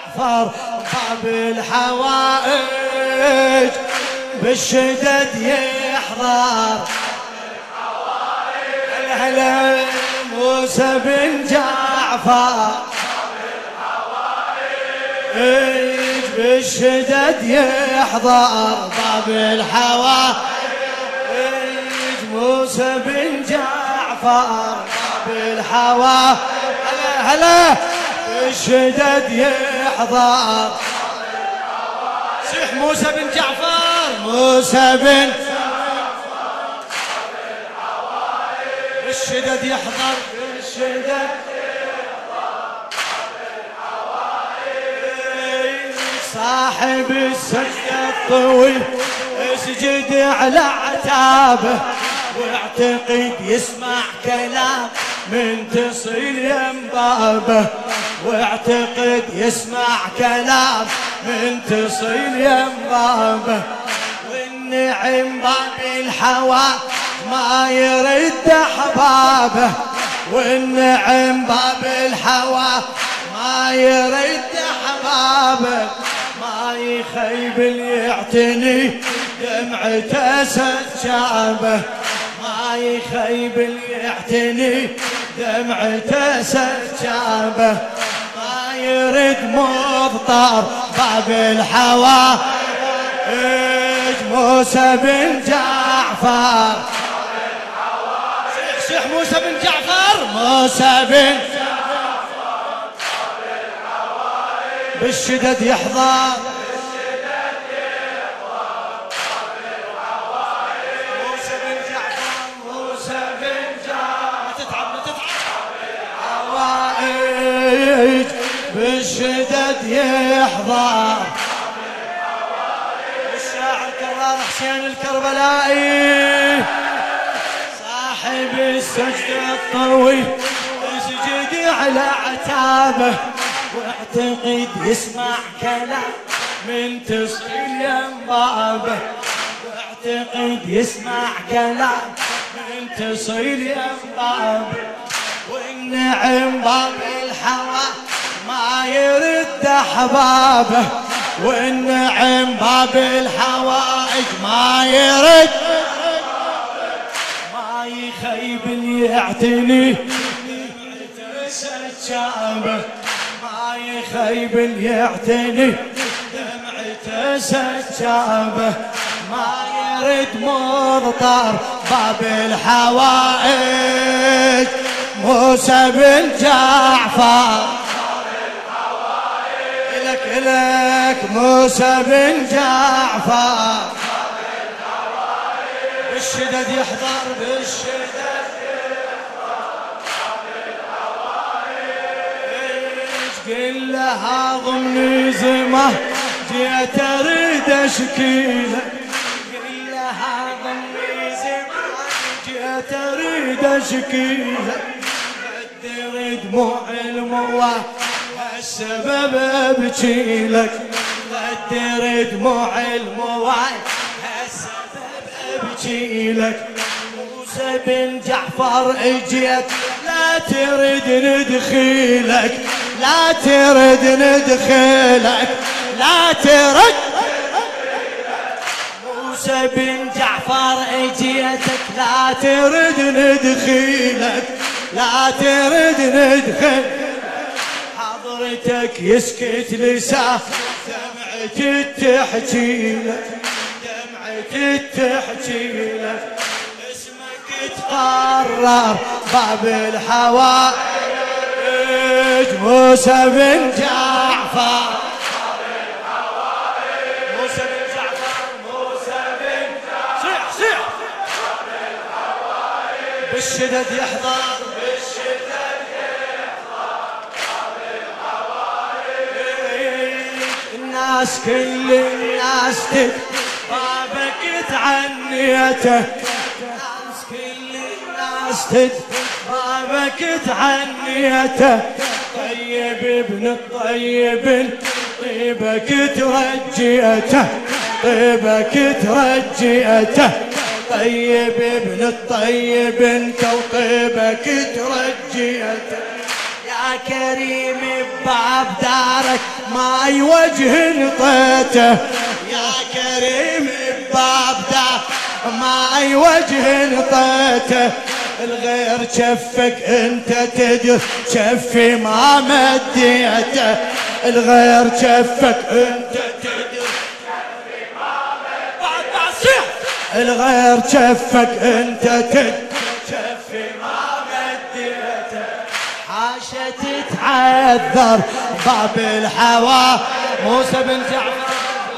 جعفر باب الحوائج بالشدد يحضر هلا موسى بن جعفر بالشدد يحضر باب الحوائج موسى بن جعفر باب الحوائج هلا بالشدد يحضر صيح موسى بن جعفر موسى بن بالشدد يحضر بالشدد صاحب السجدة الطويل اسجد على عتابه واعتقد يسمع كلام من تصيل ينبابه واعتقد يسمع كلام من تصيل ينبابه والنعم باب الحوا ما يرد احبابه والنعم باب الحوا ما يرد احبابه ما يخيب اللي يعتني دمعته سجابه ما يخيب اللي يعتني دمعته سجابه ما يرد مضطر باب الحوائج موسى بن جعفر شيخ موسى بن جعفر موسى بن بالشدد يحضر موسى بن جعفر موسى بن جعفر تتعب حوائج بالشدد يحضر الشاعر كرار حسين الكربلائي صاحب السجدة الطويل اسجد على عتابه واعتقد يسمع كلام من تصيل ينبابه واعتقد يسمع كلام من تصيل ينبابه والنعم باب الحوا ما يرد احبابه والنعم باب الحوائج ما يرد ما يخيب اللي يعتني سجابه ما يخيب اللي يعتني دمعته سجابه ما يرد مضطر باب الحوائج موسى بن جعفر لك موسى بن جعفر بالشدد يحضر بالشدد قل لها ضمن زمه جيت اريد اشكيلك قل لها ضمن زمه جيت اريد اشكيلك قدر دموع المواه السبب ابكيلك قدر دموع المواه السبب ابكيلك موسى بن جعفر اجيت لا ترد ندخيلك لا ترد ندخلك لا ترد موسى بن جعفر اجيتك لا ترد ندخيلك لا ترد ندخل حضرتك يسكت لسان دمعتي تحكي لك دمعتي تحكي لك اسمك تقرر باب الحوائج موسى بن جعفر موسى بن جعفر موسى بن جعفر صيح بالشدد يحضر بالشدد يحضر الناس كل الناس بابك تعنيته الناس كل الناس بابك تعنيته طيب ابن الطيب طيبك ترجيته طيبك ترجيته طيب ابن الطيب انت وطيبك ترجيته يا كريم بباب دارك ماي وجه نطيته يا كريم بباب دارك ماي وجه نطيته الغير شفك انت تدري شفي ما مديته الغير شفك انت تدري شفي ما مديته الغير شفك انت تدري شفي ما مديته حاشا تتعذر باب الحوا موسى بن جعفر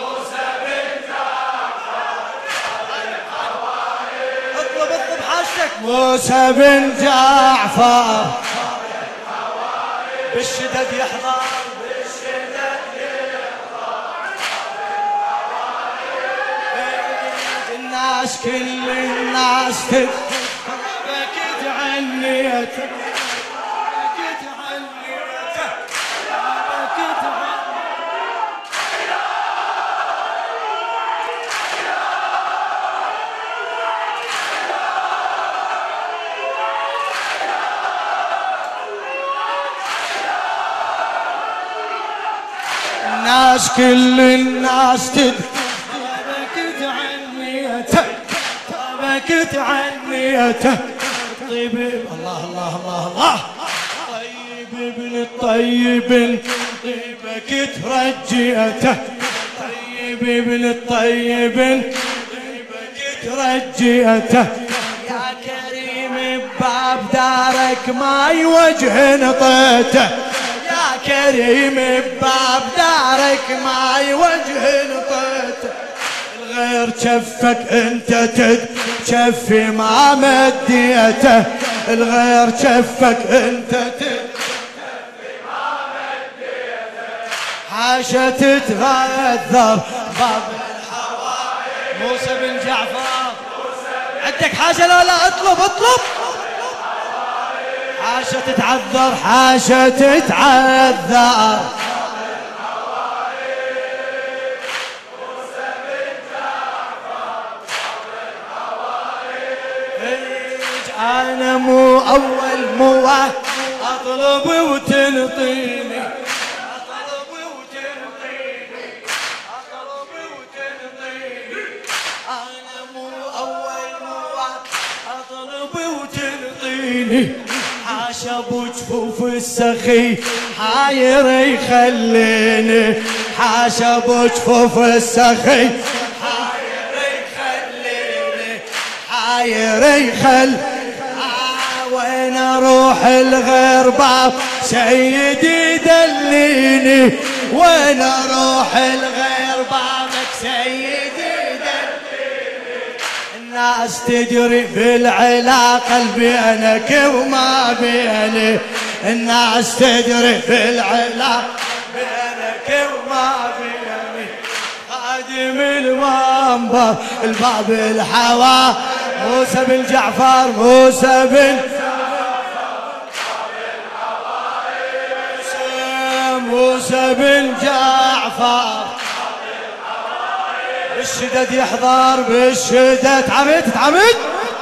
موسى بن جعفر بالشدد يحضر بالشدد يحضر الناس كل الناس بكت عنيتك بكت عنيتك بكت عنيتك الناس كل الناس بكت عنيتك بكت عنيتك طيب الله الله الله الله طيب ابن الطيب طيبك ترجيته طيب ابن الطيب طيبك ترجيته يا كريم بباب دارك ماي وجه نطيته يا كريم بباب دارك ماي وجه نطيته الغير شفك انت تشفي ما مديته الغير شفك انت تشفي ما مديته حاشا تتغذر باب الحوائج موسى بن جعفر عندك حاجة لا اطلب حاشا تتعذر حاشا تتعذر أنا مو أول مو أطلب وتنطيني أطلب وتنطيني أطلب وتنطيني أنا مو أول مو أطلب وتنطيني حاشا بجفوف السخي حاير يخليني حاشا بجفوف السخي حاير يخل وين اروح الغير باب سيدي دليني وين اروح الغير بابك سيدي دليني الناس تجري في العلاقة بينك وما بيني الناس تجري في العلاقة بينك وما بيني خادم المنبر الباب الحوا موسى بن جعفر موسى بن موسى بن جعفر بالشدد يحضر بالشدد تعمد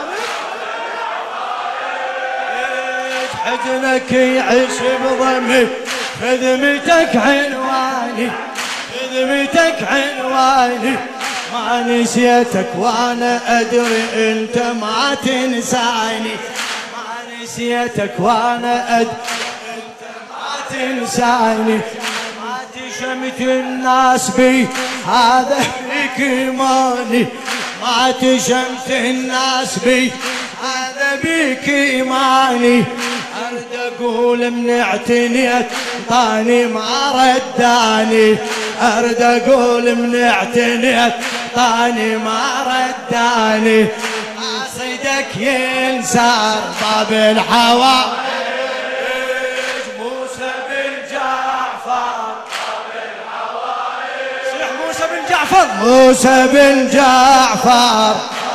حزنك يعيش بضمي خدمتك عنواني خدمتك عنواني ما نسيتك وانا ادري انت ما تنساني ما نسيتك وانا ادري انت ما تنساني ما تشمت الناس بي هذا فيك ايماني ما تشمت الناس بي هذا بيك ايماني ارد اقول من اعتنيت طاني ما رداني ارد اقول من اعتنيت طاني ما رداني اصيدك ينسار باب الحوائج موسى بن جعفر باب الحوائج صيح موسى بن جعفر موسى بن جعفر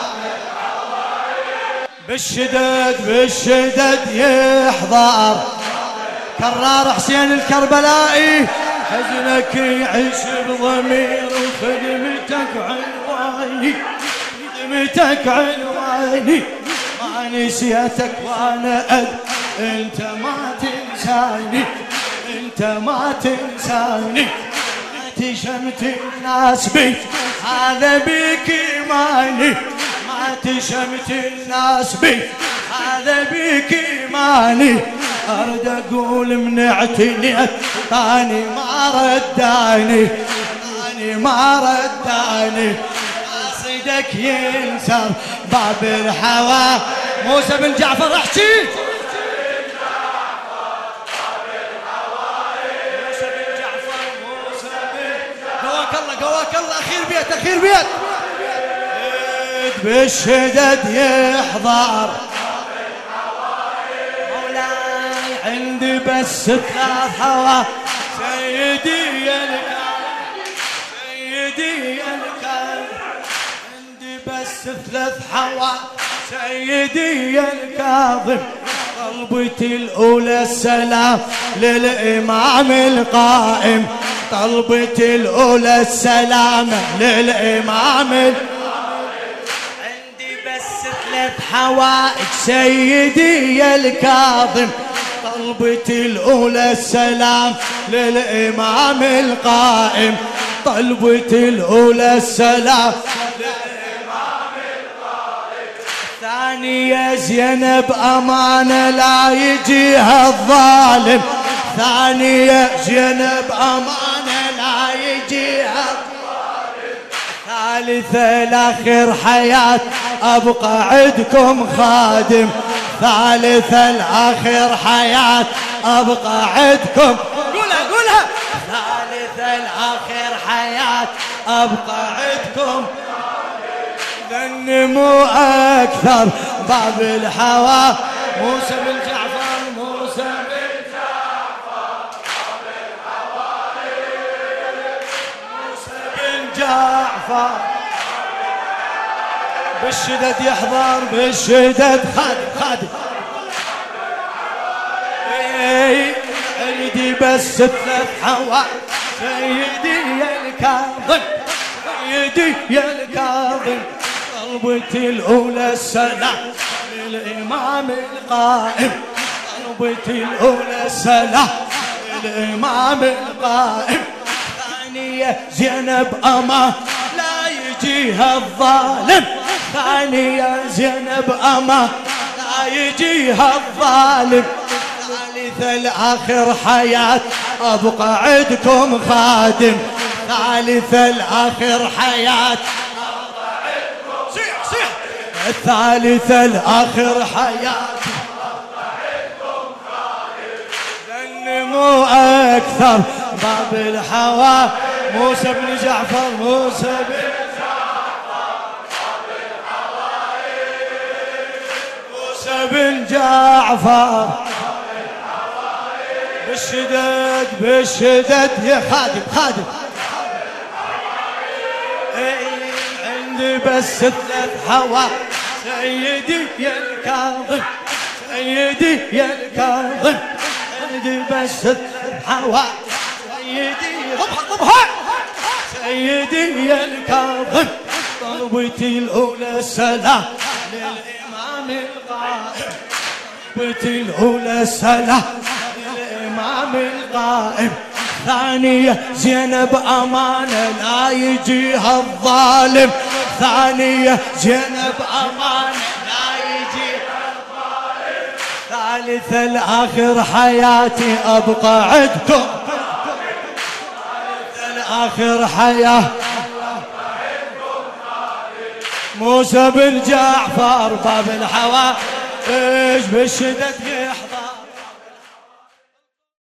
بالشدد يحضر كرار حسين الكربلائي حزنك يعيش بضمير وخدمتك عنواني خدمتك عنواني ما نسيتك وانا انت ما تنساني انت انت ما تنساني، ما تشمت الناس بي هذا بيك ايماني، ما تشمت الناس بي هذا بيك ايماني. ارد اقول منعتني ثاني ما رداني، ثاني ما رداني. قصدك ينسر باب الهوى. موسى بن جعفر احكي. قواك الله اخير بيت اخير بيت. بالشدد يحضر مولاي عندي بس 3 هوا. سيدي يا الكاظم سيدي يا الكاظم عندي بس 3 هوا. سيدي يا الكاظم طلبتي الاولى السلام للامام القائم، طلبتي الأولى السلام للإمام. عندي بس 3 حوائج سيدي يا الكاظم، طلبتي الأولى السلام للإمام القائم، طلبتي الأولى السلام للإمام القائم. ثانية زينب أمانة لا يجيها الظالم، ثانية زينب أمانة لا يجيها الظالم. ثالثة لآخر حياة أبقى عندكم خادم، ثالثة لآخر حياة أبقى عندكم. قولها قولها. ثالثة لآخر حياة أبقى عندكم. ذنموا أكثر باب الهوى. موسى بن جعفر موسى بن جعفر بالشدد يحضر بالشدد. خادم عندي بس 3 حوا. سيدي يا الكاظم سيدي يا الكاظم طلبتي الاولى السلام للامام القائم، طلبتي الاولى السلام للامام القائم. ثانية زينب أما لا يجيها الظالم، ثانية زينب أما لا يجيها الظالم. ثالثة لآخر حياة أبقى عندكم خادم، ثالثة لآخر حياة أبقى عندكم. صيح الثالثة لآخر حياة أبقى عندكم خادم. ذنموا أكثر باب الهوى. موسى بن جعفر موسى بن جعفر باب الهوى. موسى بن جعفر بالشدد بالشدد يا خادم. عندي بس 3 هوا. سيدي يا الكاظم سيدي يا الكاظم عندي بس 3 هوا. سيدي ضبها سيدي يا الكاظم طلبتي الأولى السلام للإمام القائم، طلبتي الأولى السلام للإمام القائم. ثانية زينب أمانة لا يجيها الظالم، ثانية زينب أمانة لا يجيها الظالم. ثالثة لآخر حياتي أبقى عندكم، آخر حياة. موسى بن جعفر باب الهوى. ايش بالشدد